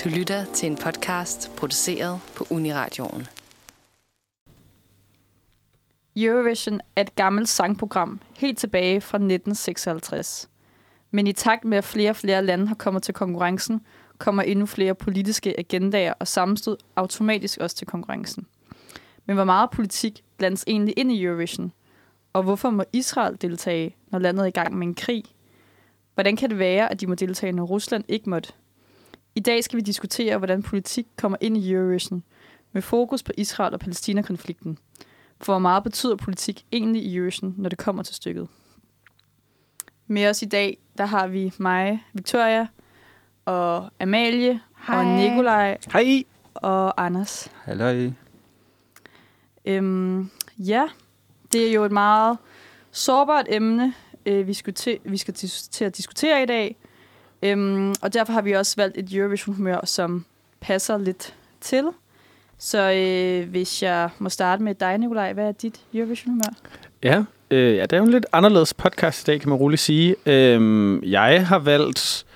Du lytter til en podcast produceret på Uniradioen. Eurovision er et gammelt sangprogram helt tilbage fra 1956. Men i takt med, at flere og flere lande har kommet til konkurrencen, kommer endnu flere politiske agendaer og sammenstød automatisk også til konkurrencen. Men hvor meget politik blandes egentlig ind i Eurovision? Og hvorfor må Israel deltage, når landet er i gang med en krig? Hvordan kan det være, at de må deltage, når Rusland ikke måtte? I dag skal vi diskutere, hvordan politik kommer ind i Eurovision, med fokus på Israel og Palæstina-konflikten. For hvor meget betyder politik egentlig i Eurovision, når det kommer til stykket? Med os i dag, der har vi mig, Victoria, og Amalie, Hej. Og Nikolaj, Hej. Og Anders. Halløj. Ja, det er jo et meget sårbart emne, vi skal til at diskutere i dag. Og derfor har vi også valgt et Eurovision-humør, som passer lidt til. Så hvis jeg må starte med dig, Nikolaj, hvad er dit Eurovision-humør? Ja, det er jo en lidt anderledes podcast i dag, kan man roligt sige. Jeg har valgt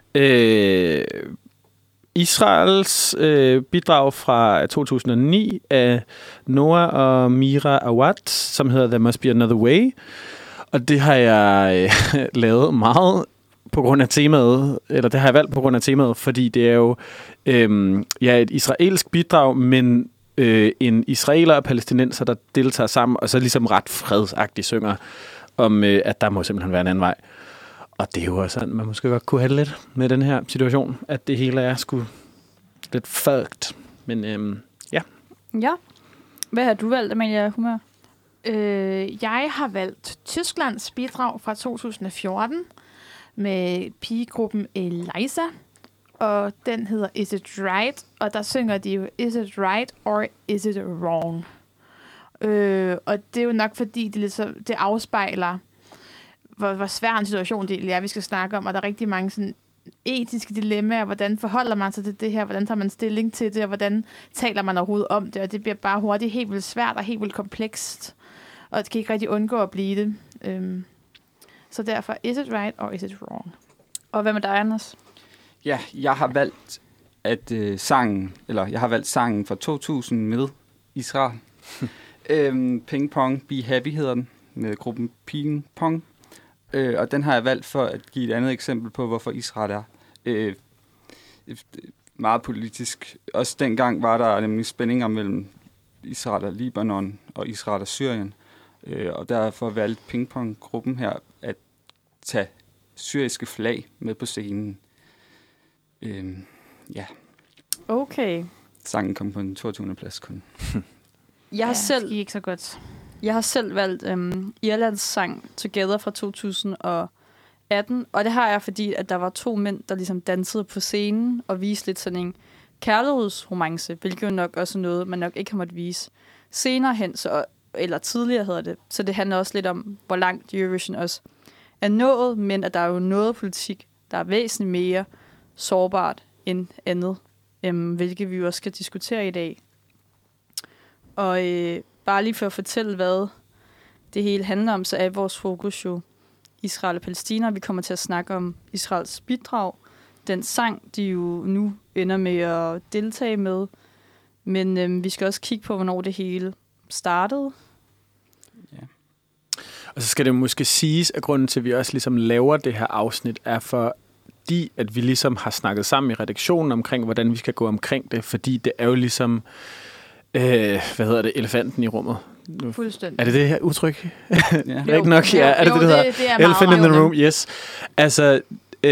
Israels bidrag fra 2009 af Noah og Mira Awad, som hedder There Must Be Another Way. Og det har jeg lavet meget på grund af temaet, eller det har jeg valgt på grund af temaet, fordi det er jo et israelsk bidrag, men en israeler og palæstinenser, der deltager sammen, og så ligesom ret fredsagtigt synger om, at der må simpelthen være en anden vej. Og det er jo også sådan, man måske godt kunne have det lidt med den her situation, at det hele er sgu lidt fucked. Men ja. Ja. Hvad har du valgt, Amalie Humør? Jeg har valgt Tysklands bidrag fra 2014 med pigegruppen Eliza, og den hedder Is It Right? Og der synger de jo Is It Right or Is It Wrong? Og det er jo nok fordi, det afspejler, hvor svær en situation det er, vi skal snakke om, og der er rigtig mange sådan etiske dilemmaer, hvordan forholder man sig til det her, hvordan tager man stilling til det, og hvordan taler man overhovedet om det, og det bliver bare hurtigt helt vildt svært og helt vildt komplekst, og det kan ikke rigtig undgå at blive det. Så derfor, is it right or is it wrong? Og hvad med dig, Anders? Ja, jeg har valgt sangen fra 2000 med Israel. Ping Pong, Be Happy hedder den, med gruppen Ping Pong. Og den har jeg valgt for at give et andet eksempel på, hvorfor Israel er meget politisk. Også dengang var der nemlig spændinger mellem Israel og Libanon og Israel og Syrien. Og derfor valgte Ping Pong-gruppen her at tage syriske flag med på scenen. Ja. Okay. Sangen kom på den 22. plads kun. Jeg har selv valgt Irlands sang Together fra 2018, og det har jeg, fordi at der var 2 mænd, der ligesom dansede på scenen og viste lidt sådan en kærlighedsromance, hvilket jo nok også er noget, man nok ikke har måttet vise senere hen, eller tidligere hedder det. Så det handler også lidt om, hvor langt Eurovision også er nået, men at der er jo noget politik, der er væsentligt mere sårbart end andet, hvilket vi jo også skal diskutere i dag. Og bare lige for at fortælle, hvad det hele handler om, så er vores fokus jo Israel og Palæstina. Vi kommer til at snakke om Israels bidrag, den sang, de jo nu ender med at deltage med. Men vi skal også kigge på, hvornår det hele startede. Ja. Og så skal det måske siges, at grunden til, at vi også ligesom laver det her afsnit, er fordi, at vi ligesom har snakket sammen i redaktionen omkring, hvordan vi skal gå omkring det. Fordi det er jo ligesom, elefanten i rummet. Fuldstændig. Er det her udtryk? Ja. Ikke nok? Ja, er det det hedder? Det er Elephant in the room, meget. yes. Altså,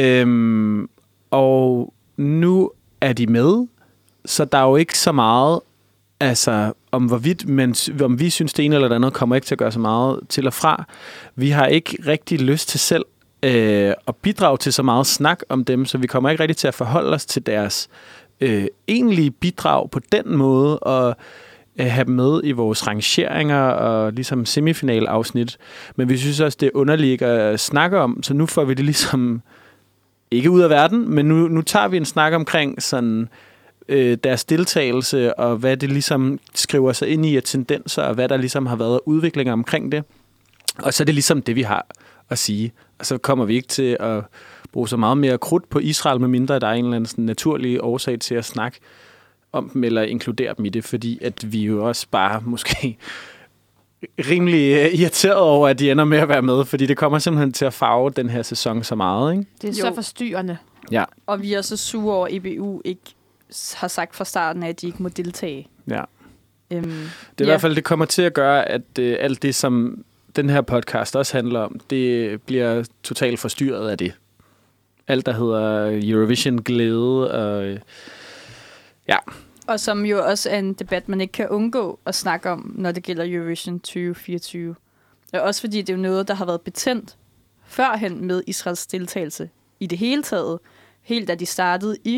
og nu er de med, så der er jo ikke så meget, altså om vi synes det ene eller det andet, kommer ikke til at gøre så meget til og fra. Vi har ikke rigtig lyst til selv at bidrage til så meget snak om dem, så vi kommer ikke rigtig til at forholde os til deres egentlige bidrag på den måde, og have dem med i vores rangeringer og ligesom semifinalafsnit. Men vi synes også, det er underligt at snakke om, så nu får vi det ligesom ikke ud af verden, men nu tager vi en snak omkring sådan deres deltagelse, og hvad det ligesom skriver sig ind i af tendenser, og hvad der ligesom har været udviklinger omkring det. Og så er det ligesom det, vi har at sige. Og så kommer vi ikke til at bruge så meget mere krudt på Israel, medmindre der er en eller anden sådan naturlig årsag til at snakke om dem, eller inkludere dem i det, fordi at vi jo også bare måske rimelig irriteret over, at de ender med at være med, fordi det kommer simpelthen til at farve den her sæson så meget, ikke? Det er så forstyrrende. Ja. Og vi er så sure over, at EBU ikke har sagt fra starten af, at de ikke må deltage. Ja. Det er i hvert fald, det kommer til at gøre, at alt det, som den her podcast også handler om, det bliver totalt forstyrret af det. Alt, der hedder Eurovision-glæde og ja. Og som jo også er en debat, man ikke kan undgå at snakke om, når det gælder Eurovision 2024. Og også fordi det er noget, der har været betændt førhen med Israels deltagelse i det hele taget. Helt da de startede i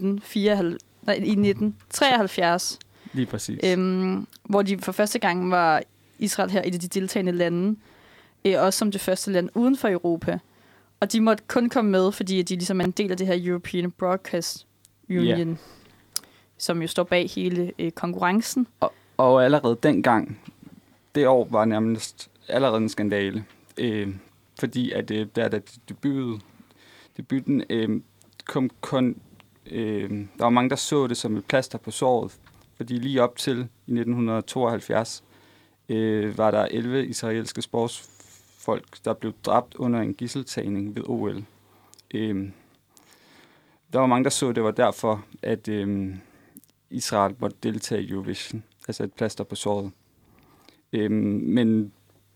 1973. Lige præcis. Hvor de for første gang var Israel her i de deltagende lande. Også som det første land uden for Europa. Og de måtte kun komme med, fordi de ligesom er en del af det her European Broadcast Union, som jo står bag hele konkurrencen. Og allerede dengang, det år var nærmest allerede en skandale. Fordi at da debuten kom kun... der var mange, der så det som et plaster på såret. Fordi lige op til i 1972 var der 11 israelske sportsfolk, der blev dræbt under en gidseltagning ved OL. Der var mange, der så det var derfor, at Israel måtte deltage i Eurovision. Altså et plaster på såret. Men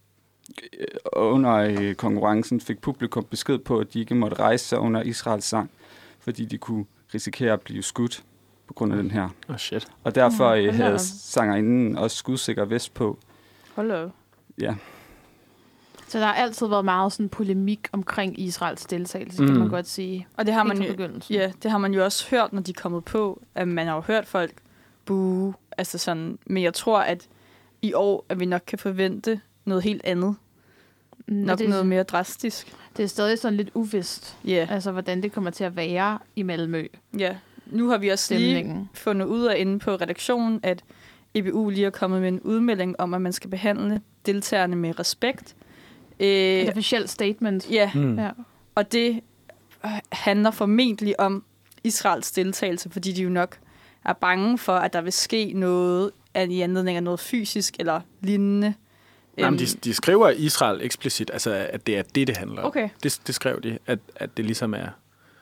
under konkurrencen fik publikum besked på, at de ikke måtte rejse sig under Israels sang, fordi de kunne risikere at blive skudt på grund af den her. Shit. Og derfor havde sangerinden også skudsikker vest på. Hello. Ja. Så der har altid været meget sådan polemik omkring Israels deltagelse, kan man godt sige. Og det har man det har man jo også hørt, når de er kommet på, at man har jo hørt folk boo, altså sådan, men jeg tror, at i år, at vi nok kan forvente noget helt andet. Nok noget mere drastisk. Det er stadig sådan lidt uvist, altså hvordan det kommer til at være i Malmø. Ja, nu har vi også lige fundet ud af inde på redaktionen, at EBU lige er kommet med en udmelding om, at man skal behandle deltagerne med respekt. Et officielt statement. Ja, og det handler formentlig om Israels deltagelse, fordi de jo nok er bange for, at der vil ske noget i anledning af noget fysisk eller lignende. Jamen, de skriver Israel eksplicit, altså at det er det handler om. Okay. Det skrev de, at det ligesom er...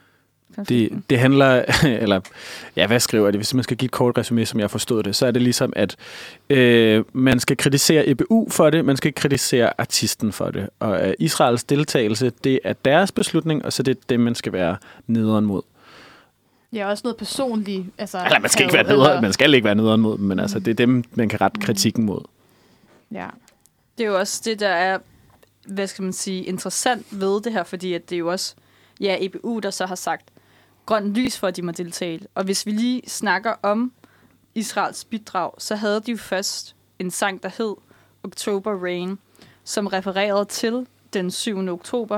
Det handler, eller ja, hvad skriver det? Hvis man skal give et kort resumé, som jeg forstod det, så er det ligesom, at man skal kritisere EBU for det, man skal ikke kritisere artisten for det. Og Israels deltagelse, det er deres beslutning, og så det er det, man skal være nederen mod. Ja, også noget personligt. Altså, eller man skal ikke være nederen, man skal ikke være nederen mod dem, men altså, det er dem, man kan rette kritikken mod. Ja. Det er jo også det, der er, hvad skal man sige, interessant ved det her, fordi at det er jo også, EBU, der så har sagt grønt lys for, at de må deltage. Og hvis vi lige snakker om Israels bidrag, så havde de jo først en sang, der hed October Rain, som refererede til den 7. oktober,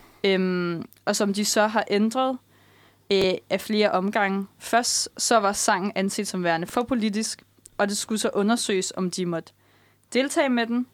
og som de så har ændret af flere omgange. Først så var sangen anset som værende for politisk, og det skulle så undersøges, om de måtte deltage med den.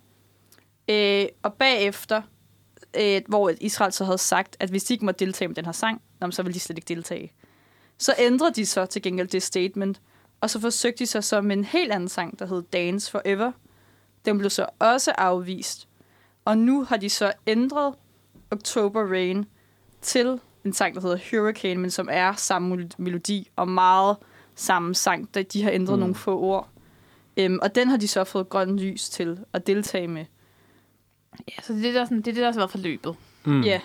Og bagefter, hvor Israel så havde sagt, at hvis de ikke måtte deltage med den her sang, så ville de slet ikke deltage. Så ændrede de så til gengæld det statement, og så forsøgte de så med en helt anden sang, der hed Dance Forever. Den blev så også afvist. Og nu har de så ændret October Rain til en sang, der hedder Hurricane, men som er samme melodi og meget samme sang, da de har ændret nogle få ord. Og den har de så fået grønt lys til at deltage med. Ja, så det er det, der har været forløbet. Ja.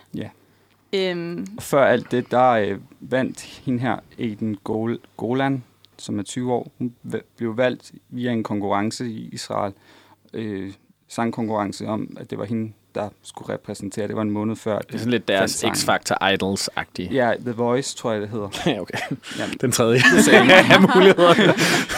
Før alt det, der vandt hende her, Eden Golan, som er 20 år. Hun blev valgt via en konkurrence i Israel. Sangkonkurrence om, at det var hende, der skulle repræsentere. Det var en måned før. Det er sådan lidt deres X-Factor Idols-agtige. Ja, The Voice, tror jeg, det hedder. Ja, okay. Den tredje. af muligheder.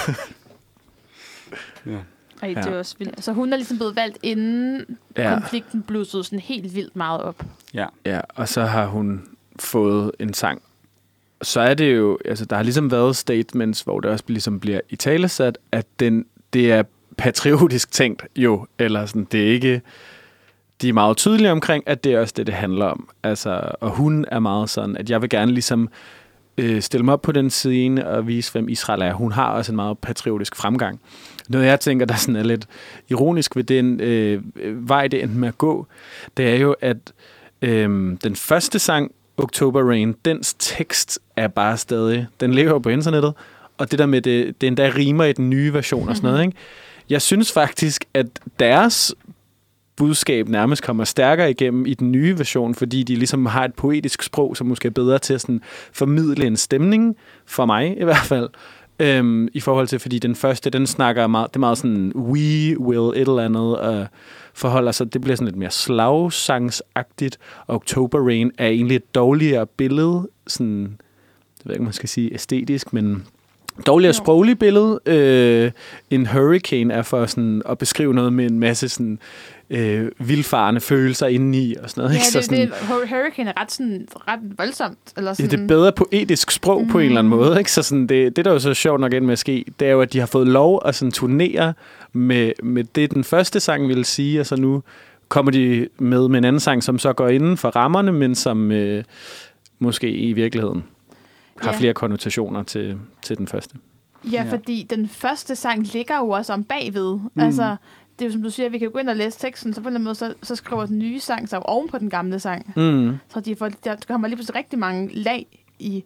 Ja. Ej, det er også vildt. Så hun er ligesom blevet valgt, inden konflikten blussede sådan helt vildt meget op. Ja, og så har hun fået en sang. Så er det jo, altså der har ligesom været statements, hvor det også ligesom bliver italesat, at det er patriotisk tænkt jo, eller sådan, det er ikke, de er meget tydelige omkring, at det er også det handler om. Altså, og hun er meget sådan, at jeg vil gerne ligesom stille mig op på den scene og vise, hvem Israel er. Hun har også en meget patriotisk fremgang. Noget, jeg tænker, der sådan er lidt ironisk ved den vej, det endte med at gå, det er jo, at den første sang, October Rain, dens tekst er bare stadig, den ligger jo på internettet, og det der med, det endda rimer i den nye version og sådan noget, ikke? Jeg synes faktisk, at deres budskab nærmest kommer stærkere igennem i den nye version, fordi de ligesom har et poetisk sprog, som måske er bedre til at sådan formidle en stemning, for mig i hvert fald, i forhold til, fordi den første, den snakker meget, det er meget sådan, we will et eller andet, og forholder sig, det bliver sådan lidt mere slagsangsagtigt, og October Rain er egentlig et dårligere billede, sådan, jeg ved ikke, man skal sige æstetisk, men dårligere sprogligt billede, en Hurricane er for sådan at beskrive noget med en masse sådan vildfarende følelser indeni og sådan noget. Ja, ikke? Så Hurricane er ret voldsomt. Eller sådan. Ja, det er bedre poetisk sprog på en eller anden måde. Ikke? Så sådan, det der er jo så sjovt nok ind med at ske, det er jo, at de har fået lov at sådan turnere med det, den første sang ville sige, og så nu kommer de med en anden sang, som så går inden for rammerne, men som måske i virkeligheden har flere konnotationer til den første. Ja, fordi den første sang ligger jo også om bagved. Altså, det er jo som du siger, vi kan jo gå ind og læse teksten, så på en eller anden måde, så skriver den nye sang sig oven på den gamle sang. Så der kommer lige pludselig rigtig mange lag i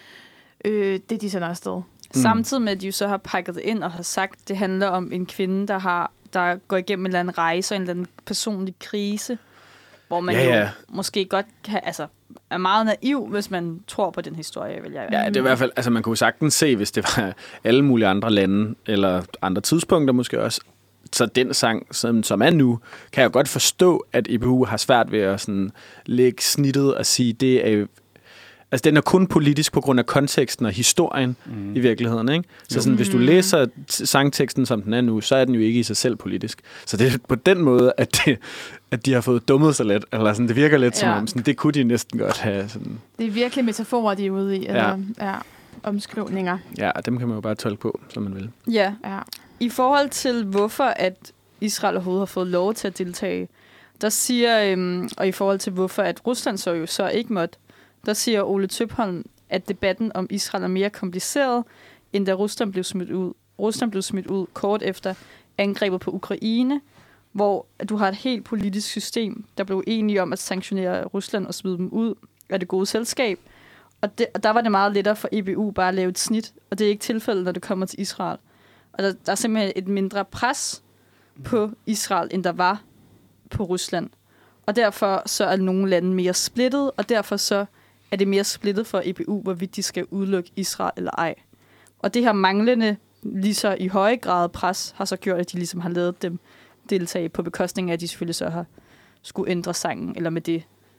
det, de sender afsted. Samtidig med, at de jo så har pakket det ind og har sagt, at det handler om en kvinde, der går igennem en eller anden rejse og en eller anden personlig krise, hvor man jo måske godt kan, altså, er meget naiv, hvis man tror på den historie, vil jeg. Ja, det er i hvert fald, altså man kunne sagtens se, hvis det var alle mulige andre lande, eller andre tidspunkter måske også, så den sang, som er nu, kan jeg godt forstå, at EBU har svært ved at sådan lægge snittet og sige, det er jo, altså den er kun politisk på grund af konteksten og historien i virkeligheden, ikke? Så sådan, hvis du læser sangteksten, som den er nu, så er den jo ikke i sig selv politisk. Så det er på den måde, at de har fået dummet sig lidt, eller sådan, det virker lidt som om, sådan, det kunne de næsten godt have. Sådan. Det er virkelig metaforer, de er ude i, eller omskrivninger. Ja, dem kan man jo bare tolke på, som man vil. Ja. I forhold til, hvorfor at Israel overhovedet har fået lov til at deltage, der siger, og i forhold til, hvorfor at Rusland så ikke måtte, der siger Ole Tøpholm, at debatten om Israel er mere kompliceret, end da Rusland blev smidt ud. Rusland blev smidt ud kort efter angrebet på Ukraine, hvor du har et helt politisk system, der blev enige om at sanktionere Rusland og smide dem ud af det gode selskab. Og der var det meget lettere for EBU bare at lave et snit, og det er ikke tilfældet, når det kommer til Israel. Og der er simpelthen et mindre pres på Israel, end der var på Rusland. Og derfor så er nogle lande mere splittet, og derfor så er det mere splittet for EBU, hvorvidt de skal udelukke Israel eller ej. Og det her manglende, lige så i høj grad pres, har så gjort, at de ligesom har lavet dem deltage på bekostning af, at de selvfølgelig så har skulle ændre sangen, eller med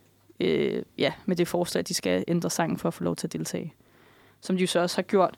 det forslag, at de skal ændre sangen for at få lov til at deltage. Som de jo så også har gjort.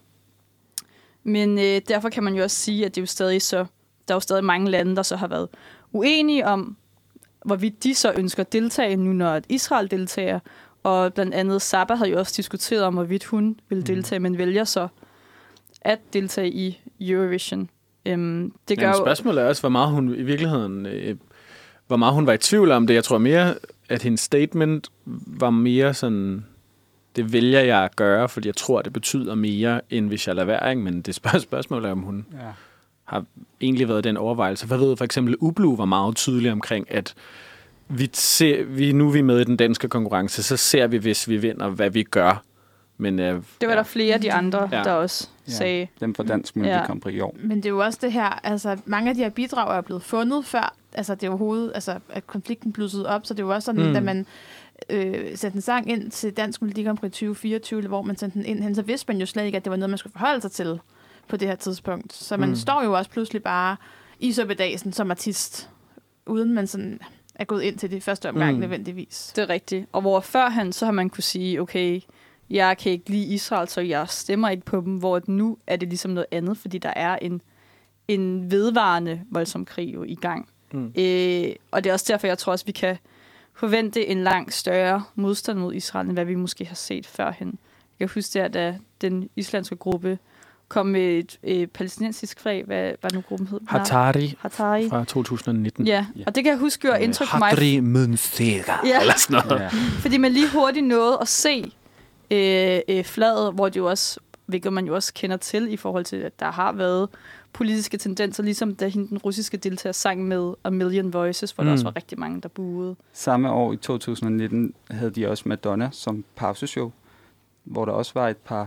Men derfor kan man jo også sige, at det er jo stadig så, der er jo stadig mange lande, der så har været uenige om, hvorvidt de så ønsker at deltage nu, når Israel deltager. Og blandt andet Saba havde jo også diskuteret om, hvorvidt hun ville deltage, men vælger så at deltage i Eurovision. Det gør spørgsmålet er også, hvor meget hun i virkeligheden, hvor meget hun var i tvivl om det. Jeg tror mere, at hendes statement var mere sådan, det vælger jeg at gøre, fordi jeg tror, det betyder mere, end hvis jeg lader være. Ikke? Men det spørgsmålet er, om hun har egentlig været den overvejelse. Hvad ved for eksempel Ublu var meget tydelig omkring, at nu er vi med i den danske konkurrence, så ser vi, hvis vi vinder, hvad vi gør. Men, det var der flere af de andre, der også sagde. Dem fra Dansk Melodi Grand Prix i år. Men det er jo også det her, altså mange af de her bidrag er blevet fundet før, altså det er overhovedet, altså at konflikten blussede op, så det er jo også sådan, at man sendte en sang ind til Dansk Melodi Grand Prix 2024, hvor man sendte den ind hen, så vidste man jo slet ikke, at det var noget, man skulle forholde sig til på det her tidspunkt. Så man står jo også pludselig bare i suppedasen som artist, uden man sådan er gået ind til det første omgang nødvendigvis. Det er rigtigt. Og hvor førhen, så har man kunne sige, okay, jeg kan ikke lide Israel, så jeg stemmer ikke på dem, hvor nu er det ligesom noget andet, fordi der er en vedvarende voldsom krig jo i gang. Og det er også derfor, jeg tror også, vi kan forvente en langt større modstand mod Israel, end hvad vi måske har set førhen. Jeg kan huske, at da den islandske gruppe kom med et palæstinensisk flag. Hvad nu gruppen hed? Hatari fra 2019. Ja, og det kan jeg huske gjorde indtryk på mig. Hatari Mønsega, eller sådan noget. Ja. Fordi man lige hurtigt nåede at se flaget, hvor det jo også, hvilket man jo også kender til i forhold til, at der har været politiske tendenser, ligesom da den russiske deltager sang med A Million Voices, hvor der også var rigtig mange, der buede. Samme år i 2019 havde de også Madonna som pauseshow, hvor der også var et par...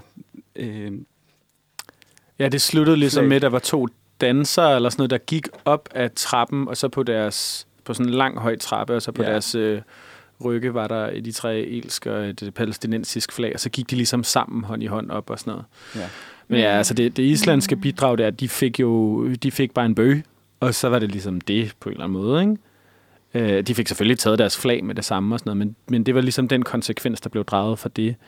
Ja, det sluttede ligesom flag. med, at der var 2 dansere, eller sådan noget, der gik op ad trappen, og så på sådan en lang høj trappe, og så på deres rygge var der de 3 elsker et palæstinensisk flag, og så gik de ligesom sammen hånd i hånd op og sådan noget. Ja. Men ja, altså det islandske bidrag der, de fik bare en bøge, og så var det ligesom det på en eller anden måde, ikke? De fik selvfølgelig taget deres flag med det samme og sådan noget, men det var ligesom den konsekvens, der blev draget for det.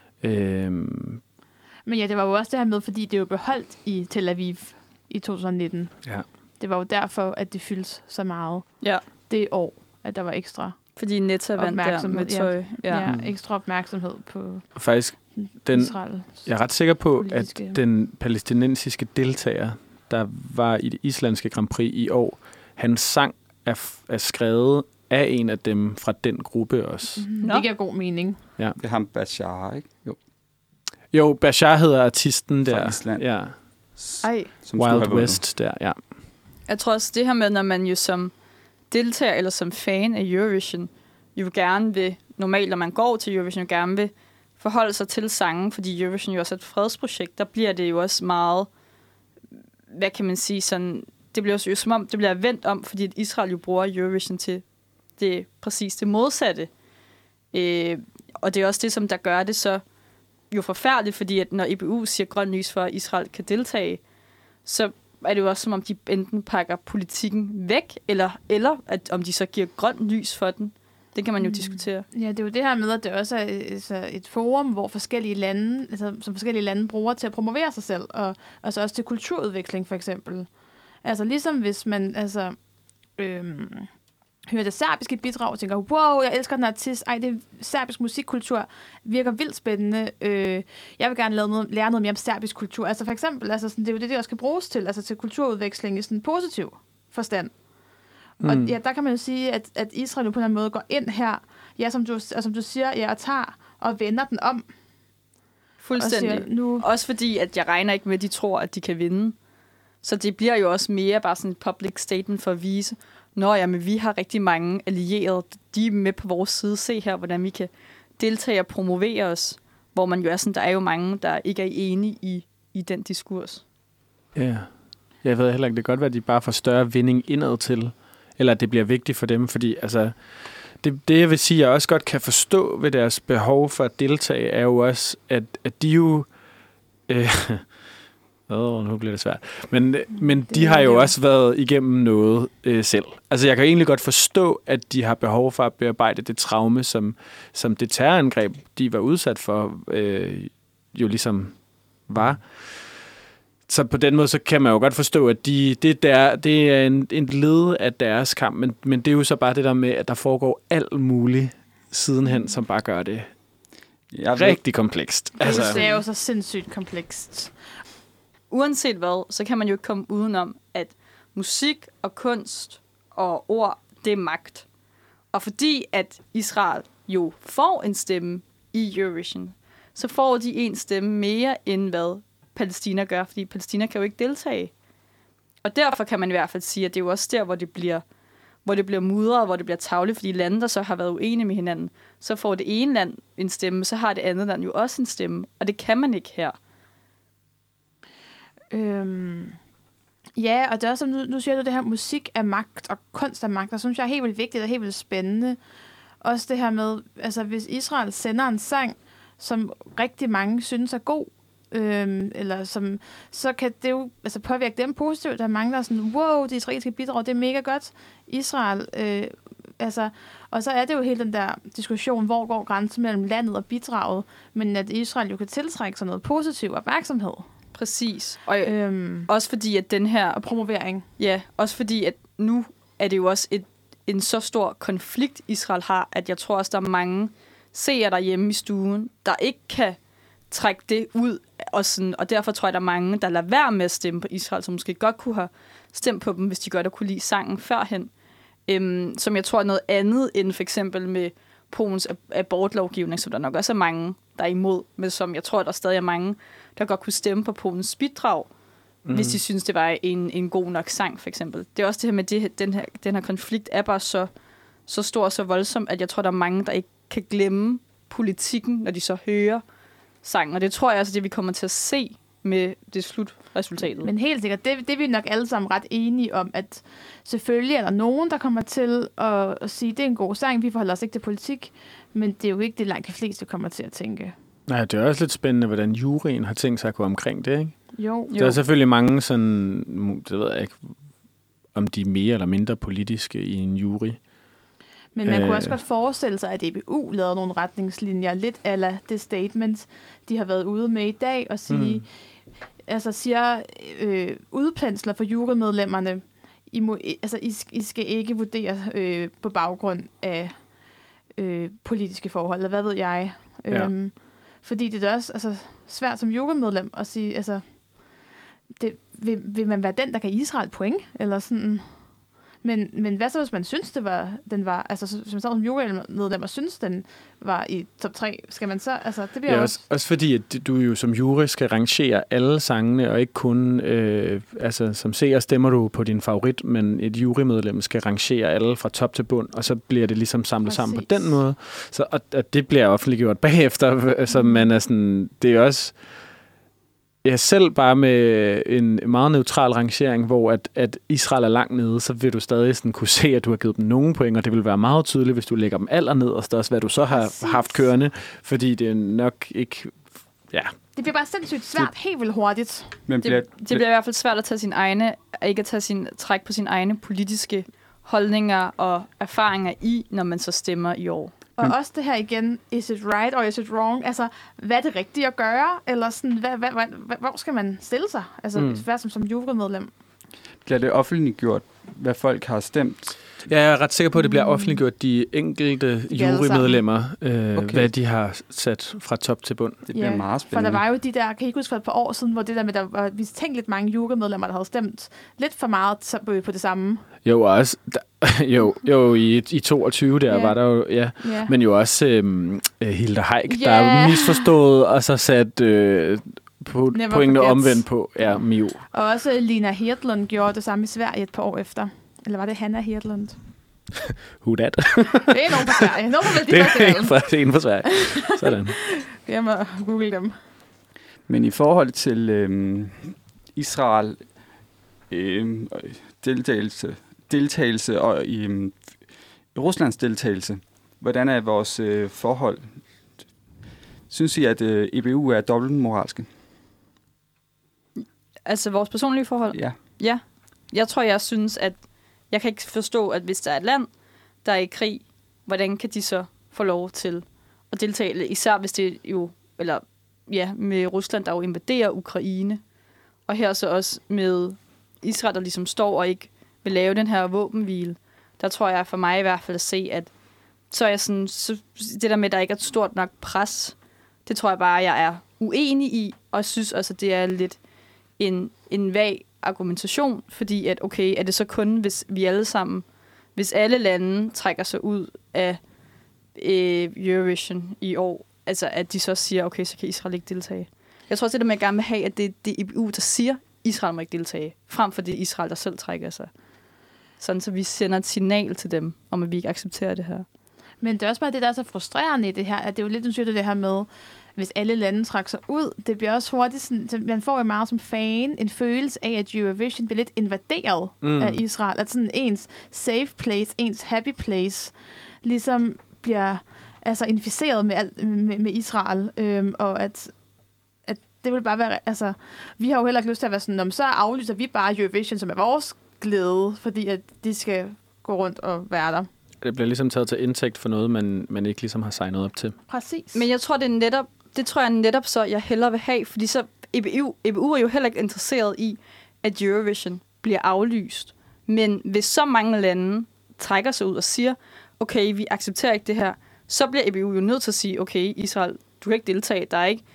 Men ja, det var jo også det her med, fordi det jo beholdt i Tel Aviv i 2019. Ja. Det var jo derfor, at det fyldte så meget det år, at der var ekstra fordi Netta vandt der med tøj. Ja, ekstra opmærksomhed på faktisk Israel. Jeg er ret sikker på, at den palæstinensiske deltager, der var i det islandske Grand Prix i år, hans sang er skrevet af en af dem fra den gruppe også. Det giver god mening. Ja. Det er ham Bashar, ikke? Jo, Bashar hedder artisten der. Fra Island. Ja. Som Wild West der, ja. Jeg tror også, det her med, når man jo som deltager eller som fan af Eurovision, jo gerne vil, normalt når man går til Eurovision, jo gerne vil forholde sig til sangen, fordi Eurovision jo også er et fredsprojekt, der bliver det jo også meget, hvad kan man sige, sådan, det bliver jo som om, det bliver vendt om, fordi Israel jo bruger Eurovision til præcis det modsatte. Og det er også det, som der gør det så jo forfærdeligt, fordi at når EBU siger grøn lys for, at Israel kan deltage, så er det jo også som om, de enten pakker politikken væk, eller at, om de så giver grøn lys for den. Det kan man jo diskutere. Ja, det er jo det her med, at det også er et forum, hvor forskellige lande, som forskellige lande bruger til at promovere sig selv, og altså også til kulturudvikling for eksempel. Altså ligesom hvis man hører det serbiske bidrag og tænker, wow, jeg elsker den artist, det er serbisk musikkultur, virker vildt spændende, jeg vil gerne lære noget mere om serbisk kultur. Altså for eksempel, det er jo det også kan bruges til, altså til kulturudveksling i sådan en positiv forstand. Og ja, der kan man jo sige, at Israel jo på en eller anden måde går ind her, ja, som du siger, og tager og vender den om. Fuldstændig. Siger, også fordi, at jeg regner ikke med, at de tror, at de kan vinde. Så det bliver jo også mere bare sådan et public statement for at vise, men vi har rigtig mange allierede, de er med på vores side, se her, hvordan vi kan deltage og promovere os, hvor man jo er sådan, der er jo mange, der ikke er enige i den diskurs. Ja, jeg ved heller ikke, det kan godt være, at de bare får større vinding indad til, eller at det bliver vigtigt for dem, fordi altså, det jeg vil sige, jeg også godt kan forstå ved deres behov for at deltage, er jo også, at de jo... nu bliver det svært. Men de har jo også været igennem noget selv. Altså, jeg kan egentlig godt forstå, at de har behov for at bearbejde det traume, som det terrorangreb, de var udsat for, jo ligesom var. Så på den måde, så kan man jo godt forstå, at det er en led af deres kamp, men det er jo så bare det der med, at der foregår alt muligt sidenhen, som bare gør det rigtig komplekst. Altså, det er jo så sindssygt komplekst. Uanset hvad, så kan man jo ikke komme udenom, at musik og kunst og ord, det er magt. Og fordi at Israel jo får en stemme i Eurovision, så får de en stemme mere end hvad Palæstina gør, fordi Palæstina kan jo ikke deltage. Og derfor kan man i hvert fald sige, at det er jo også der, hvor det bliver mudret, hvor det bliver tarveligt, fordi lande, der så har været uenige med hinanden, så får det ene land en stemme, så har det andet land jo også en stemme. Og det kan man ikke her. Ja, og det er også, nu siger du, det her musik er magt, og kunst er magt, og synes jeg er helt vildt vigtigt og helt vildt spændende. Også det her med, altså hvis Israel sender en sang, som rigtig mange synes er god, så kan det jo altså påvirke dem positivt. Der er mange, der er sådan, wow, det israelske bidrag, det er mega godt. Israel, og så er det jo hele den der diskussion, hvor går grænsen mellem landet og bidraget, men at Israel jo kan tiltrække sådan noget positiv opmærksomhed. Præcis. Og også fordi, at den her... Og promovering. Ja, også fordi, at nu er det jo også en så stor konflikt, Israel har, at jeg tror også, der er mange seere derhjemme i stuen, der ikke kan trække det ud og derfor tror jeg, der er mange, der lader være med at stemme på Israel, som måske godt kunne have stemt på dem, hvis de godt kunne lide sangen førhen. Som jeg tror er noget andet end for eksempel med Polens abortlovgivning, som der nok også er mange, der er imod, men som jeg tror, der stadig er mange, der godt kunne stemme på Polens bidrag, hvis de synes, det var en god nok sang, for eksempel. Det er også det her med, den her konflikt er bare så stor og så voldsom, at jeg tror, der er mange, der ikke kan glemme politikken, når de så hører sangen. Og det tror jeg altså, det vi kommer til at se med det slutresultatet. Men helt sikkert, det er vi nok alle sammen ret enige om, at selvfølgelig er der nogen, der kommer til at sige, det er en god sang, vi forholder os ikke til politik, men det er jo ikke det langt de fleste kommer til at tænke. Nej, det er også lidt spændende, hvordan juryen har tænkt sig at gå omkring det, ikke? Jo. Der er selvfølgelig mange sådan, det ved jeg ikke, om de er mere eller mindre politiske i en jury. Men man kunne også godt forestille sig, at EBU lavede nogle retningslinjer, lidt ala det statement, de har været ude med i dag, og sige, siger udpensler for jurymedlemmerne, I skal ikke vurdere på baggrund af politiske forhold, eller hvad ved jeg. Ja. Fordi det er også svært som jurymedlem at sige, vil man være den, der kan Israel point, eller sådan. Men hvad så, hvis man synes, den var, som jurymedlem og synes, den var i top 3, skal man så, det bliver også fordi, at du jo som jury skal rangere alle sangene, og ikke kun, som seer stemmer du på din favorit, men et jurymedlem skal rangere alle fra top til bund, og så bliver det ligesom samlet sammen på den måde. Så, og det bliver offentliggjort bagefter, så man er sådan, det er også... Ja, selv bare med en meget neutral rangering, hvor at Israel er langt nede, så vil du stadig sådan kunne se, at du har givet dem nogle point, og det vil være meget tydeligt, hvis du lægger dem allernederst også, hvad du så har haft kørende, fordi det er nok ikke... Ja. Det bliver bare sindssygt svært, helt vildt hurtigt. Men det bliver i hvert fald svært at tage ikke at tage træk på sine egne politiske holdninger og erfaringer når man så stemmer i år. Og også det her igen, is it right or is it wrong? Hvad er det rigtige at gøre? Eller sådan, hvor skal man stille sig? Hvad som jurymedlem? Bliver det offentliggjort, hvad folk har stemt? Ja, jeg er ret sikker på, at det bliver offentliggjort de enkelte jurymedlemmer, hvad de har sat fra top til bund. Det bliver meget spændende. For der var jo de der, kan I ikke huske for et par år siden, hvor det der med, der var lidt mange jurymedlemmer, der havde stemt lidt for meget på det samme. Jo, også. Jo, i 22 der var der jo, men jo også Hilde Haik, der er misforstået, og så sat pointene omvendt på Mio. Og også Lina Hedlund gjorde det samme i Sverige et par år efter. Eller var det Hanna Hedlund? Who that? Det er nogen fra Sverige. Det er en fra Sverige. Sådan. Jeg må google dem. Men i forhold til Israel deltagelse og i Ruslands deltagelse, hvordan er vores forhold? Synes I, at EBU er dobbeltmoralske? Altså vores personlige forhold? Ja. Jeg tror, jeg synes, at jeg kan ikke forstå, at hvis der er et land, der er i krig, hvordan kan de så få lov til at deltage? Især hvis det jo, med Rusland, der jo invaderer Ukraine. Og her så også med Israel, der ligesom står og ikke vil lave den her våbenhvile. Der tror jeg for mig i hvert fald at se, at så er jeg sådan, det der med, at der ikke er et stort nok pres, det tror jeg bare, jeg er uenig i, og synes også, at det er lidt en vag argumentation, fordi at okay, er det så kun, hvis alle lande trækker sig ud af Eurovision i år, at de så siger, okay, så kan Israel ikke deltage. Jeg tror også, det der med, at jeg gerne vil have, at det er EBU, der siger, Israel må ikke deltage, frem for det Israel, der selv trækker sig. Sådan, så vi sender et signal til dem, om at vi ikke accepterer det her. Men det er også bare det, der er så frustrerende i det her, at det er jo lidt det her med, hvis alle lande trækker sig ud, det bliver også hurtigt sådan, man får jo meget som fan en følelse af, at Eurovision bliver lidt invaderet af Israel, at sådan ens safe place, ens happy place, ligesom bliver inficeret med Israel, og at det vil bare være, vi har jo heller ikke lyst til at være sådan, så aflyser vi bare Eurovision, som er vores glæde, fordi at de skal gå rundt og være der. Det bliver ligesom taget til indtægt for noget, man ikke ligesom har signet op til. Præcis. Men jeg tror, det tror jeg netop så, jeg hellere vil have, fordi så EBU er jo heller ikke interesseret i, at Eurovision bliver aflyst. Men hvis så mange lande trækker sig ud og siger, okay, vi accepterer ikke det her, så bliver EBU jo nødt til at sige, okay, Israel, du kan ikke deltage, der er ikke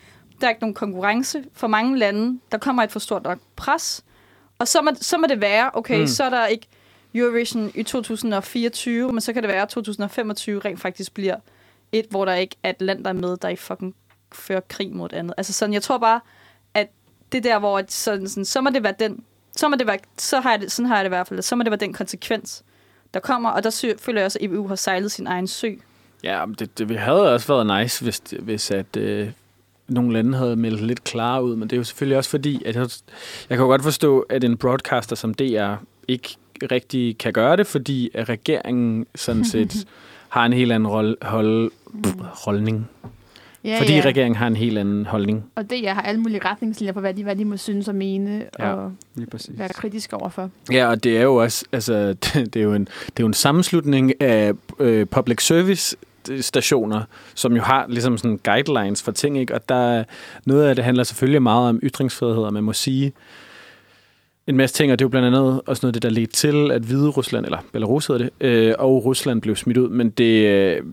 der er ikke nogen konkurrence for mange lande. Der kommer et for stort nok pres. Og så må det være, okay, så er der ikke Eurovision i 2024, men så kan det være, at 2025 rent faktisk bliver et, hvor der ikke er et land, der er med, der i fucking fører krig mod et andet. Altså sådan, jeg tror bare, at det der, hvor sådan, så må det være den, sådan har jeg det i hvert fald, så må det være den konsekvens, der kommer, og der føler jeg også, at EBU har sejlet sin egen sø. Ja, det havde også været nice, hvis at nogle lande havde meldt lidt klarere ud, men det er jo selvfølgelig også fordi, at jeg kan jo godt forstå, at en broadcaster som DR ikke rigtig kan gøre det, fordi at regeringen sådan set har en helt anden holdning. Ja, fordi regeringen har en helt anden holdning. Og det har alle mulige retningslinjer på, hvad de må synes og mene, og være kritisk overfor. Ja, og det er jo også, altså, det er jo en sammenslutning af public service stationer, som jo har ligesom sådan guidelines for ting, ikke? Og der noget af det handler selvfølgelig meget om ytringsfrihed, og man må sige en masse ting, og det er jo blandt andet også noget af det, der ledte til, at Hvide Rusland, eller Belarus hedder det, og Rusland blev smidt ud, men det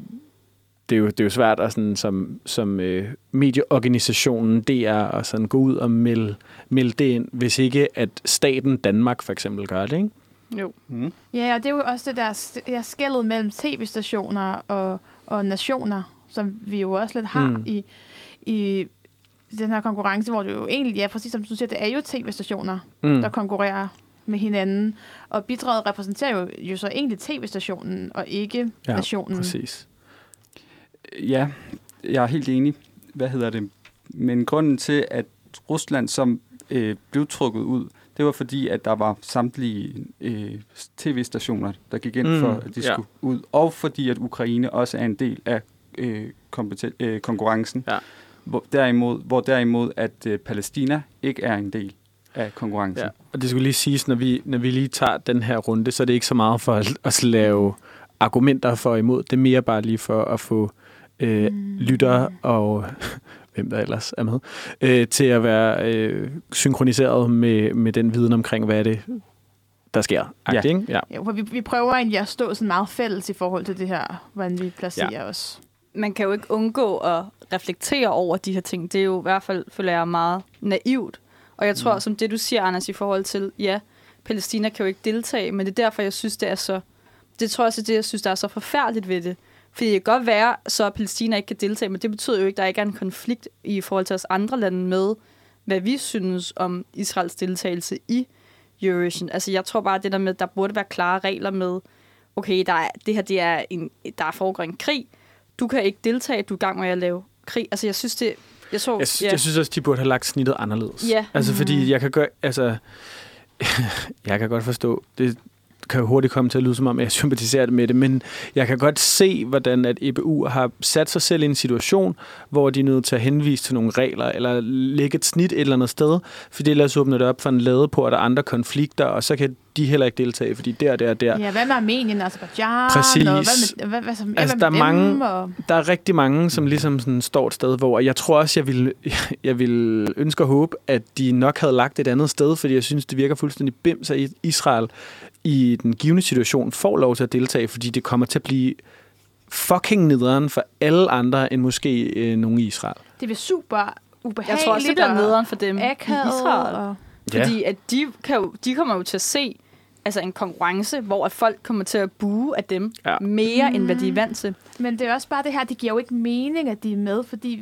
er jo svært at sådan, som medieorganisationen DR og sådan gå ud og melde det ind, hvis ikke at staten Danmark for eksempel gør det, ikke? Jo. Mm. Ja, og det er jo også det der skellet mellem tv-stationer og nationer, som vi jo også lidt har i den her konkurrence, hvor det jo egentlig, ja, præcis som du siger, det er jo tv-stationer, der konkurrerer med hinanden, og bidraget repræsenterer jo så egentlig tv-stationen, og ikke nationen. Ja, præcis. Ja, jeg er helt enig. Men grunden til, at Rusland som blev trukket ud, det var fordi, at der var samtlige tv-stationer, der gik ind for, at de skulle ud, og fordi, at Ukraine også er en del af konkurrencen. Ja. Hvor derimod, at Palæstina ikke er en del af konkurrencen. Ja. Og det skulle lige siges, når vi lige tager den her runde, så er det ikke så meget for at lave argumenter for og imod. Det er mere bare lige for at få lyttere og hvem der ellers er med, til at være synkroniseret med den viden omkring, hvad er det, der sker. Ja. Ikke? Ja. Ja, for vi prøver egentlig at stå sådan meget fælles i forhold til det her, hvordan vi placerer os. Man kan jo ikke undgå at reflektere over de her ting. Det er jo i hvert fald, føler jeg, meget naivt. Og jeg tror, som det du siger, Anders, i forhold til, ja, Palæstina kan jo ikke deltage, men det er derfor, jeg synes, det er så... Det tror jeg også, det jeg synes, der er så forfærdeligt ved det. Fordi det kan godt være, så at Palæstina ikke kan deltage, men det betyder jo ikke, at der ikke er en konflikt i forhold til os andre lande med, hvad vi synes om Israels deltagelse i Eurovision. Altså, jeg tror bare, det der med, der burde være klare regler med, okay, der foregår en krig, du kan ikke deltage, du er i gang med at lave krig. Altså, jeg synes det... Jeg synes også, de burde have lagt snittet anderledes. Ja. Altså, fordi jeg kan godt forstå, det kan jo hurtigt komme til at lyde som om, jeg sympatiserer med det, men jeg kan godt se, hvordan at EBU har sat sig selv i en situation, hvor de er nødt til at henvise til nogle regler, eller lægge et snit et eller andet sted, fordi ellers åbner det op for en ladeport af andre konflikter, og så kan de heller ikke deltage, fordi der. Ja, hvad med Armenien, Aserbajdsjan? Præcis. Og hvad altså, der er rigtig mange, som ligesom sådan står et sted, hvor jeg tror også, jeg vil ønske og håbe, at de nok havde lagt et andet sted, fordi jeg synes, det virker fuldstændig bims, at Israel i den givne situation får lov til at deltage, fordi det kommer til at blive fucking nederen for alle andre end måske nogen i Israel. Det bliver super ubehageligt. Jeg tror også, det bliver nederen for dem i Israel. Fordi at de kommer jo til at se altså en konkurrence, hvor at folk kommer til at buge af dem mere, end hvad de er vant til. Men det er også bare det her, det giver jo ikke mening, at de er med, fordi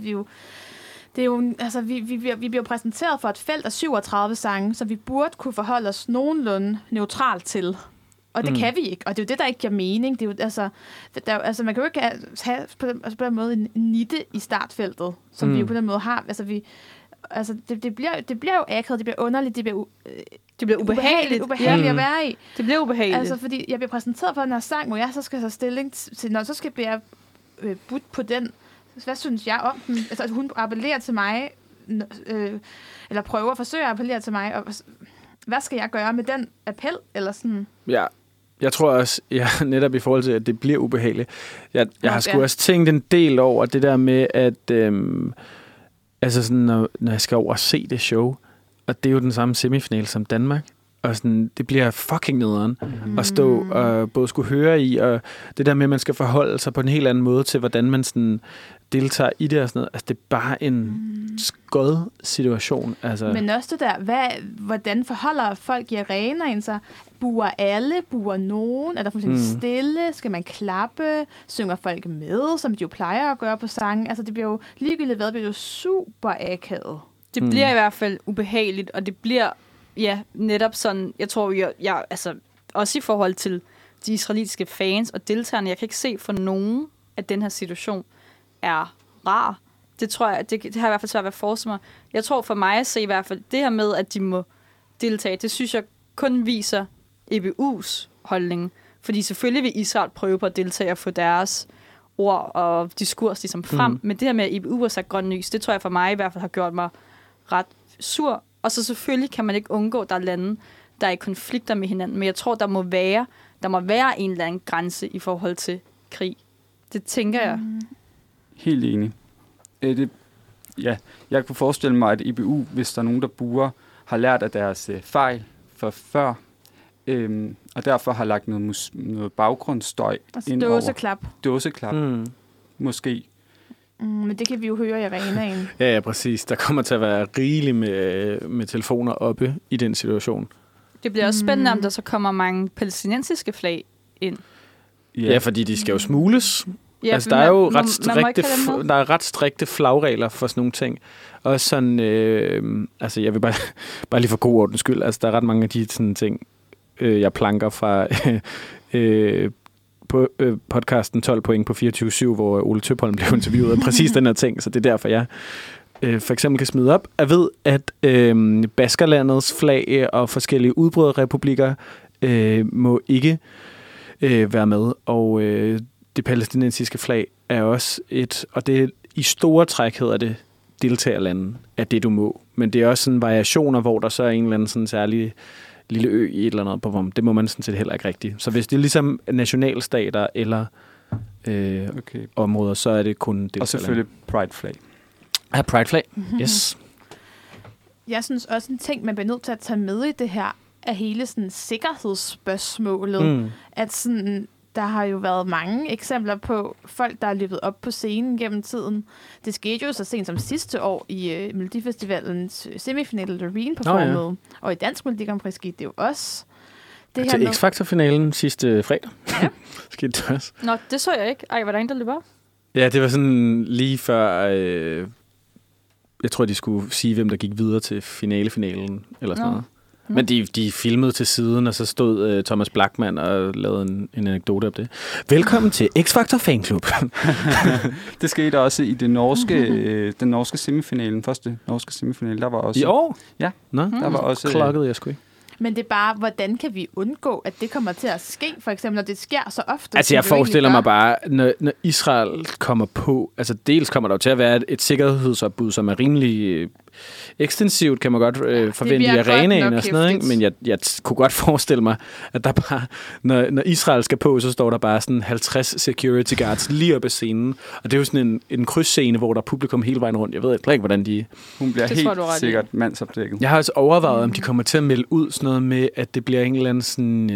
vi bliver præsenteret for et felt af 37 sange, så vi burde kunne forholde os nogenlunde neutralt til. Og det kan vi ikke. Og det er jo det, der ikke giver mening. Det er jo, man kan jo ikke have på den måde en nitte i startfeltet, som vi jo på den måde har. Det bliver jo akavet, det bliver underligt, det bliver ubehageligt at være i. Det bliver ubehageligt. Altså, fordi jeg bliver præsenteret for den her sang, hvor jeg så skal tage stilling til, når så skal jeg budt på den. Hvad synes jeg om den? Altså, hun appellerer til mig, eller prøver at forsøge at appellere til mig, og hvad skal jeg gøre med den appel? Eller sådan? Ja, jeg tror også, netop i forhold til, at det bliver ubehageligt. Jeg har sgu også tænkt en del over det der med, at altså sådan, når jeg skal over og se det show, og det er jo den samme semifinal som Danmark, Og sådan, det bliver fucking nederen at stå og både skulle høre i, og det der med, at man skal forholde sig på en helt anden måde til, hvordan man sådan deltager i det og sådan noget. Altså, det er bare en skød situation. Altså. Men også det der, hvordan forholder folk i arenaen sig? Buer alle? Buer nogen? Er der fuldstændig stille? Skal man klappe? Synger folk med, som de jo plejer at gøre på sangen? Altså, det bliver jo ligegyldigt hvad, det bliver jo super akavet. Det bliver i hvert fald ubehageligt, og det bliver netop sådan, jeg tror, jeg altså, også i forhold til de israelitiske fans og deltagerne, jeg kan ikke se for nogen, at den her situation er rar. Det tror jeg, det har i hvert fald svært ved at forestille mig. Jeg tror for mig at se i hvert fald, det her med, at de må deltage, det synes jeg kun viser EBU's holdning. Fordi selvfølgelig vil Israel prøve på at deltage og få deres ord og diskurs ligesom frem. Men det her med, at EBU har sagt grøn lys, det tror jeg for mig i hvert fald har gjort mig ret sur. Og så selvfølgelig kan man ikke undgå, at der er lande, der er i konflikter med hinanden. Men jeg tror, der må være en eller anden grænse i forhold til krig. Det tænker jeg. Helt enig. Jeg kunne forestille mig, at EBU, hvis der er nogen, der buer, har lært af deres fejl for før, og derfor har lagt noget baggrundsstøj altså ind dåseklap. Dåseklap, måske. Men det kan vi jo høre i arenaen. Ja, præcis. Der kommer til at være rigeligt med telefoner oppe i den situation. Det bliver også spændende, om der så kommer mange palæstinensiske flag ind. Ja, fordi de skal jo smugles. Ja, altså, der er jo ret strikte flagregler for sådan nogle ting. Og sådan, altså jeg vil bare lige for god ordens skyld, altså der er ret mange af de sådan ting, jeg planker fra på podcasten 12 point på 24/7, hvor Ole Tøpholm blev interviewet af præcis den her ting, så det er derfor, jeg for eksempel kan smide op. Jeg ved, at Baskerlandets flag og forskellige udbryderrepublikker må ikke være med, og det palæstinensiske flag er også og det i store træk hedder det deltagerlande af det, du må. Men det er også sådan variationer, hvor der så er en eller anden sådan særlig lille ø i et eller andet på, det må man sådan set heller ikke rigtigt. Så hvis det er ligesom nationalstater eller områder, så er det kun deltagerlande. Og selvfølgelig Pride-flag. Ja, Pride-flag. Yes. Jeg synes også en ting, man bliver nødt til at tage med i det her, er hele sådan sikkerhedsspørgsmålet. At sådan, der har jo været mange eksempler på folk, der er løbet op på scenen gennem tiden. Det skete jo så sent som sidste år i Melodifestivalens semifinale, Loreen performede. Og i Dansk Melodi Grand Prix skete det jo også. Det til X-Factor-finalen sidste fredag. Ja. Skete det også. Nå, det så jeg ikke. Ej, var der en, der løb op? Ja, det var sådan lige før... jeg tror, de skulle sige, hvem der gik videre til finalen eller sådan noget. Men de filmede til siden, og så stod Thomas Blachman og lavede en anekdote om det. Velkommen til X-Factor Fanklub. Det skete også i det norske, den norske semifinalen, første norske semifinale. Der var også... I år? Ja, der var også... Klokkede jeg sgu ikke. Men det er bare, hvordan kan vi undgå, at det kommer til at ske, for eksempel, når det sker så ofte? Altså, jeg forestiller mig bare, når Israel kommer på, altså dels kommer der til at være et sikkerhedsopbud, som er rimelig ekstensivt, kan man godt forvente i arenaen og sådan noget, ikke? Men jeg kunne godt forestille mig, at der bare, når Israel skal på, så står der bare sådan 50 security guards lige oppe af scenen, og det er jo sådan en krydsscene, hvor der er publikum hele vejen rundt. Jeg ved ikke, hvordan de... Hun bliver helt sikkert mandsopdækket. Jeg har også overvejet, om de kommer til at melde ud sådan noget med, at det bliver en eller anden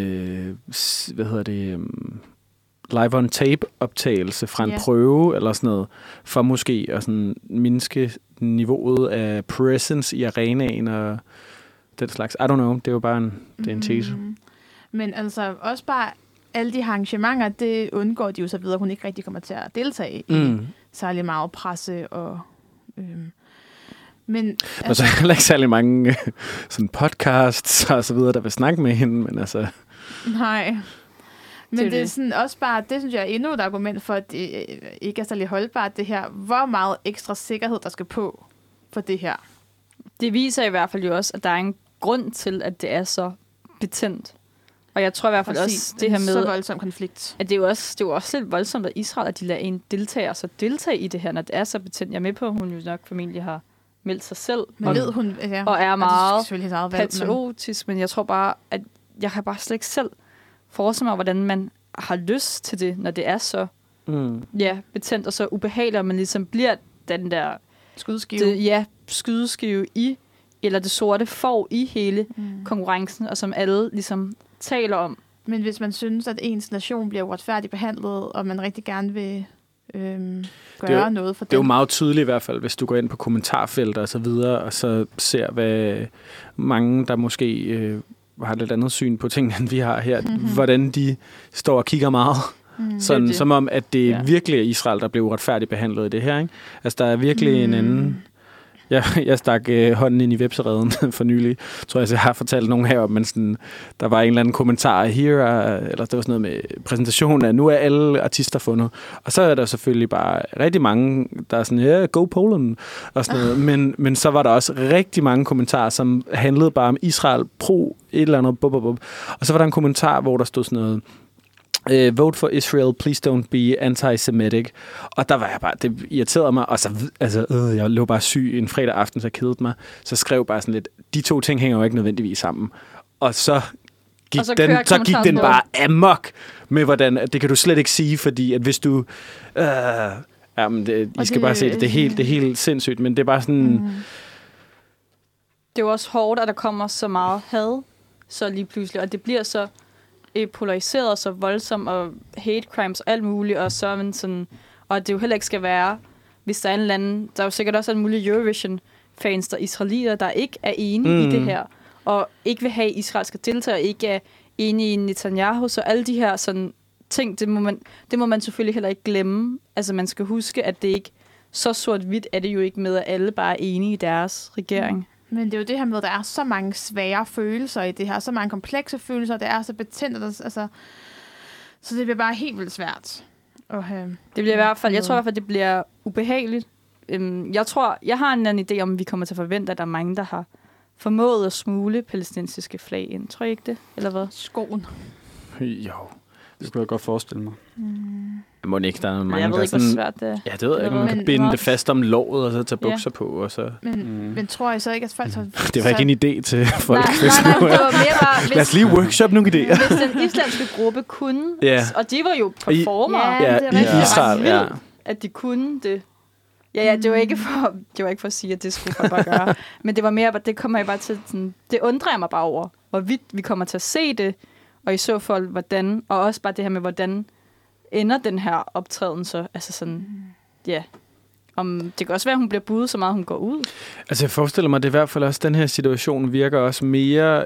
sådan, live on tape optagelse fra en prøve eller sådan noget, for måske at sådan mindske niveauet af presence i arenaen og den slags. I don't know, det er jo bare en tese. Men altså også bare alle de arrangementer, det undgår de jo så videre, hun ikke rigtig kommer til at deltage i særlig meget presse og... Men altså, så er heller ikke særlig mange sådan podcasts og så videre, der vil snakke med hende, men altså... Nej. Men det er sådan også bare, det synes jeg er endnu et argument for, at det ikke er særlig holdbart, det her. Hvor meget ekstra sikkerhed, der skal på for det her? Det viser i hvert fald jo også, at der er en grund til, at det er så betændt. Og jeg tror i hvert fald også, det her med... så voldsom konflikt. At det er jo også lidt voldsomt af Israel, at de lader en deltage i det her, når det er så betændt. Jeg er med på, at hun jo nok familie har meldt sig selv. Men ved hun, og er meget patriotisk, men jeg tror bare, at jeg kan bare slet ikke selv forestille mig, hvordan man har lyst til det, når det er så betændt og så ubehageligt, og man ligesom bliver den der skydeskive. Skydeskive i eller det sorte får i hele konkurrencen, og som alle ligesom taler om. Men hvis man synes, at ens nation bliver uretfærdigt behandlet, og man rigtig gerne vil gøre noget for det. Det er jo meget tydeligt i hvert fald, hvis du går ind på kommentarfelter og så videre, og så ser, hvad mange, der måske har lidt andet syn på tingene, end vi har her, hvordan de står og kigger meget. Sådan, som om, at det virkelig er Israel, der bliver uretfærdigt behandlet i det her. Ikke? Altså, der er virkelig en anden... Jeg stak hånden ind i websereden for nylig. Tror jeg har fortalt nogen heroppe, men sådan, der var en eller anden kommentar her, eller det var sådan noget med præsentation af, nu er alle artister fundet. Og så er der selvfølgelig bare rigtig mange, der er sådan, go Poland, og sådan noget. Men så var der også rigtig mange kommentarer, som handlede bare om Israel pro et eller andet, Og så var der en kommentar, hvor der stod sådan noget, vote for Israel, please don't be anti-Semitic. Og der var jeg bare, det irriterede mig, og så, jeg lå bare syg en fredag aften, så kedede mig. Så skrev bare sådan lidt, de to ting hænger jo ikke nødvendigvis sammen. Og så gik, den bare amok med, hvordan, det kan du slet ikke sige, fordi at hvis du, I skal bare se det, det er helt sindssygt, men det er bare sådan... Det er jo også hårdt, at der kommer så meget had, så lige pludselig, og det bliver så polariseret så voldsomt, og hate crimes og alt muligt, og så sådan, og at det jo heller ikke skal være, hvis der er en eller anden, der er jo sikkert også en mulig Eurovision-fans, der israelier, der ikke er enige i det her, og ikke vil have, at Israel skal deltage, og ikke er enige i Netanyahu, så alle de her sådan ting, det må man selvfølgelig heller ikke glemme. Altså man skal huske, at det ikke så sort-hvidt er det jo ikke med, at alle bare er enige i deres regering. Men det er jo det her med, at der er så mange svære følelser i det her, så mange komplekse følelser, det er så betændt, altså, så det bliver bare helt vildt svært at have. Det bliver i hvert fald, jeg tror i hvert fald, det bliver ubehageligt. Jeg har en anden idé om, at vi kommer til at forvente, at der er mange, der har formået at smule palæstinensiske flag ind. Tror I ikke det? Eller hvad? Skoen. Jo, det kunne jeg godt forestille mig. Må ikke, der er mange, jeg ved ikke, hvor svært det er. Ja, det ved jeg ikke. Man kan binde det fast om låret, og så tage bukser på, og så... Men tror jeg så ikke, at folk... Det var ikke en idé til folk. Nej, det var mere bare... Lad os lige workshop nogle idéer. Hvis den islandske gruppe kunne, og de var jo performer. I Israel, at de kunne det. Ja, det var ikke for at sige, at det skulle folk bare gøre. Men det var mere, det kommer jeg bare til... Sådan, det undrer jeg mig bare over, hvorvidt vi kommer til at se det, og i så fald, hvordan... Og også bare det her med, hvordan ender den her optræden så? Altså sådan, det kan også være, at hun bliver budet så meget, hun går ud. Altså jeg forestiller mig, at det i hvert fald også, den her situation virker også mere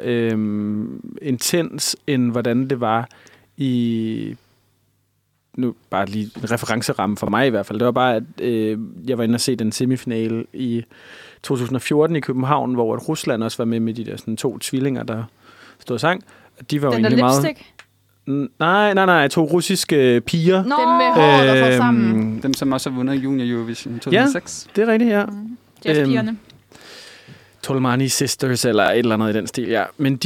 intens, end hvordan det var i... Nu bare lige en referenceramme for mig i hvert fald. Det var bare, at jeg var inde og se den semifinale i 2014 i København, hvor Rusland også var med de der sådan 2 tvillinger, der stod og sang. De var den jo der lipstick? Nej, 2 russiske piger. Dem med håret, der får sammen. Dem, som også har vundet Junior Eurovision 2006. Ja, det er rigtigt, ja. Jazzpigerne. Tolmani Sisters, eller et eller andet i den stil, ja. Men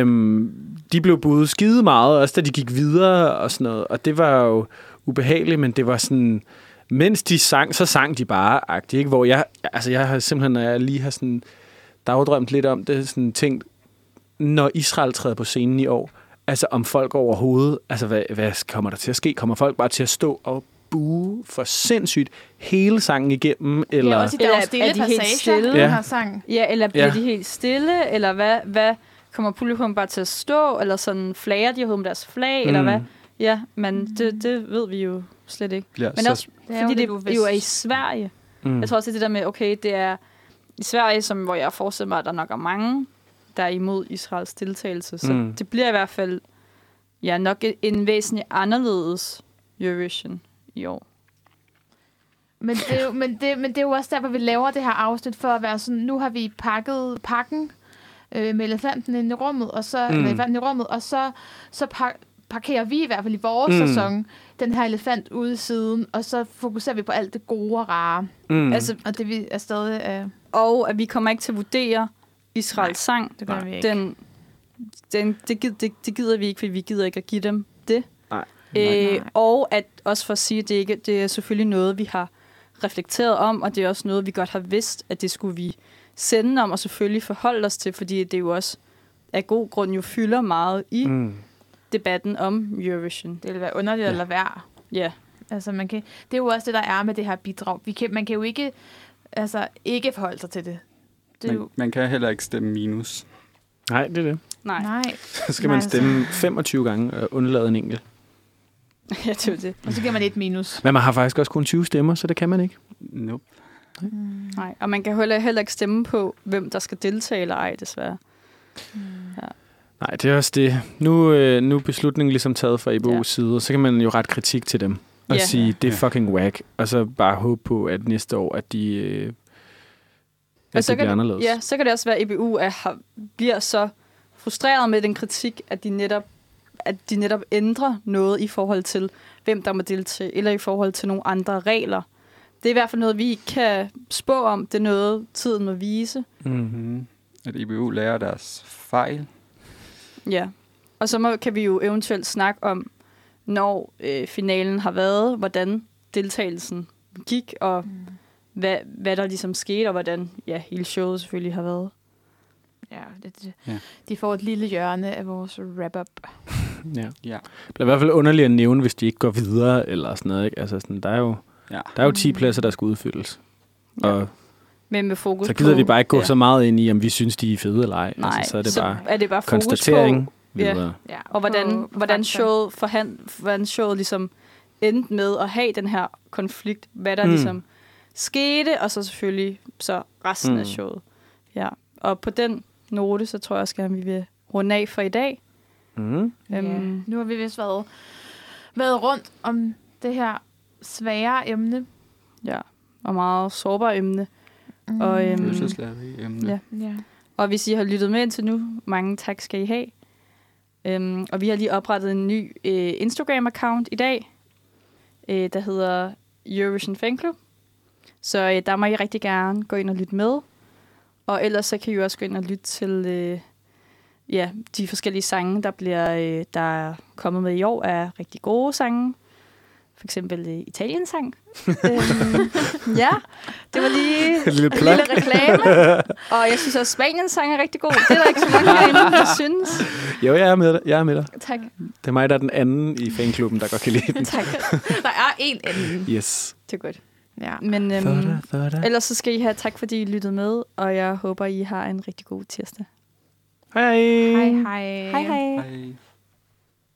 de blev budet skide meget, også da de gik videre og sådan noget. Og det var jo ubehageligt, men det var sådan... Mens de sang, så sang de bare-agtigt, ikke? Hvor jeg har simpelthen, når jeg lige har sådan dagdrømt lidt om det, sådan tænkt, når Israel træder på scenen i år, altså om folk overhovedet, altså hvad kommer der til at ske? Kommer folk bare til at stå og bue for sindssygt hele sangen igennem? Eller ja, også i deres stille passager, her sang. Ja, eller bliver de helt stille? Eller hvad kommer publikum bare til at stå? Eller sådan flager de med deres flag? Eller hvad? Ja, men det ved vi jo slet ikke. Ja, men også fordi det jo er i Sverige. Jeg tror også, det der med, okay, det er i Sverige, hvor jeg forestiller mig, at der nok er mange, der er imod Israels deltagelse. Så det bliver i hvert fald nok en væsentlig anderledes Eurovision i år. Men det er jo også derfor, vi laver det her afsnit, for at være sådan, nu har vi pakket pakken med elefanten inde i rummet, og så parkerer vi i hvert fald i vores sæson den her elefant ude i siden, og så fokuserer vi på alt det gode og rare. Altså, og det vi er stadig... Og at vi kommer ikke til at vurdere Israels sang. Det gør vi ikke. Det gider vi ikke, fordi vi gider ikke at give dem det. Nej. Og at også for at sige, at det er selvfølgelig noget, vi har reflekteret om, og det er også noget, vi godt har vidst, at det skulle vi sende om, og selvfølgelig forholde os til, fordi det jo også af god grund jo fylder meget i debatten om Eurovision. Det vil være underligt at lade være. Ja. Altså, det er jo også det, der er med det her bidrag. Man kan jo ikke, ikke forholde sig til det. Man kan heller ikke stemme minus. Nej, det er det. Nej. Så skal man stemme 25 gange og undlade en enkelt. Ja, det er det. Og så giver man et minus. Men man har faktisk også kun 20 stemmer, så det kan man ikke. Nope. Nej, og man kan heller ikke stemme på, hvem der skal deltage eller ej, desværre. Ja. Nej, det er også det. Nu er beslutningen ligesom taget fra EBO's side, og så kan man jo rette kritik til dem. Og sige, det er fucking whack. Og så bare håbe på, at næste år, at de at det bliver anderledes. Ja, så kan det også være, at EBU bliver så frustreret med den kritik, at de netop ændrer noget i forhold til, hvem der må deltage, eller i forhold til nogle andre regler. Det er i hvert fald noget, vi ikke kan spå om. Det er noget, tiden må vise. Mm-hmm. At EBU lærer deres fejl. Ja, og så kan vi jo eventuelt snakke om, når finalen har været, hvordan deltagelsen gik, og hvad der ligesom skete, og hvordan hele showet selvfølgelig har været. Ja, de får et lille hjørne af vores wrap-up. Ja. Det bliver i hvert fald underligt at nævne, hvis de ikke går videre, eller sådan noget. Ikke? Altså sådan, der er jo 10 pladser, der skal udfyldes. Ja. Og men med fokus så gider vi bare ikke gå så meget ind i, om vi synes, de er fede eller ej. Nej, altså, så er det bare konstatering på, videre. Ja. Og hvordan showet ligesom endte med at have den her konflikt. Hvad der ligesom skete, og så selvfølgelig så resten af showet. Ja. Og på den note, så tror jeg også gerne, vi vil runde af for i dag. Nu har vi vist været rundt om det her svære emne. Ja, og meget sårbare emne. Og, emne. Ja. Og hvis I har lyttet med indtil nu, mange tak skal I have. Og vi har lige oprettet en ny Instagram-account i dag, der hedder Eurovision Fanclub. Så der må I rigtig gerne gå ind og lytte med. Og ellers så kan I også gå ind og lytte til de forskellige sange, der er kommet med i år, er rigtig gode sange. For eksempel Italien-sang. Ja, det var lige en lille reklame. Og jeg synes også, Spanien-sang er rigtig god. Det er der ikke så mange herinde, der synes. Jo, jeg er med dig. Tak. Det er mig, der er den anden i fanklubben, der godt kan lide den. Tak. Der er en anden. Yes. Det er godt. Ja. Men ellers så skal I have tak, fordi I lyttede med. Og jeg håber, I har en rigtig god tirsdag. Hej. Hej. Hej.